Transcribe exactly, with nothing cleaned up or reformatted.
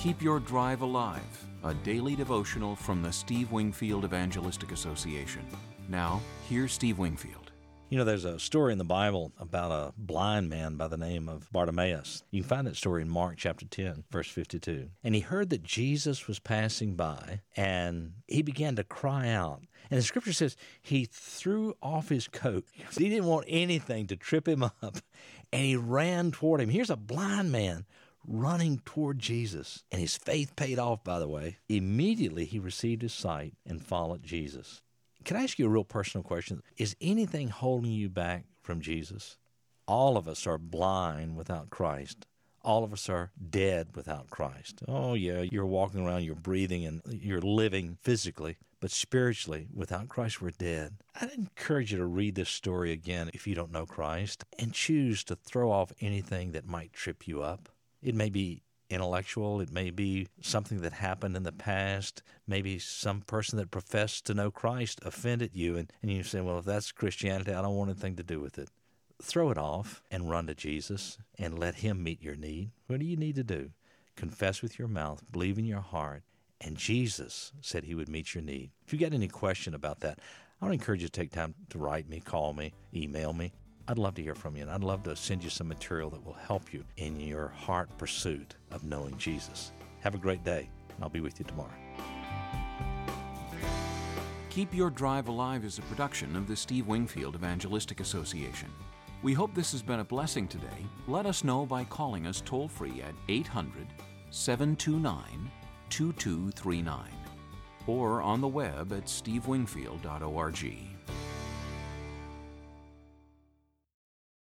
Keep Your Drive Alive, a daily devotional from the Steve Wingfield Evangelistic Association. Now, here's Steve Wingfield. You know, there's a story in the Bible about a blind man by the name of Bartimaeus. You can find that story in Mark chapter ten, verse fifty-two. And he heard that Jesus was passing by, and he began to cry out. And the scripture says he threw off his coat. He didn't want anything to trip him up, and he ran toward him. Here's a blind man running toward Jesus. And his faith paid off, by the way. Immediately he received his sight and followed Jesus. Can I ask you a real personal question? Is anything holding you back from Jesus? All of us are blind without Christ. All of us are dead without Christ. Oh, yeah, you're walking around, you're breathing, and you're living physically, but spiritually, without Christ, we're dead. I'd encourage you to read this story again if you don't know Christ and choose to throw off anything that might trip you up. It may be intellectual. It may be something that happened in the past. Maybe some person that professed to know Christ offended you, and, and you say, well, if that's Christianity, I don't want anything to do with it. Throw it off and run to Jesus and let Him meet your need. What do you need to do? Confess with your mouth, believe in your heart, and Jesus said He would meet your need. If you got any question about that, I would encourage you to take time to write me, call me, email me. I'd love to hear from you, and I'd love to send you some material that will help you in your heart pursuit of knowing Jesus. Have a great day, and I'll be with you tomorrow. Keep Your Drive Alive is a production of the Steve Wingfield Evangelistic Association. We hope this has been a blessing today. Let us know by calling us toll-free at eight hundred, seven two nine, two two three nine or on the web at steve wingfield dot org.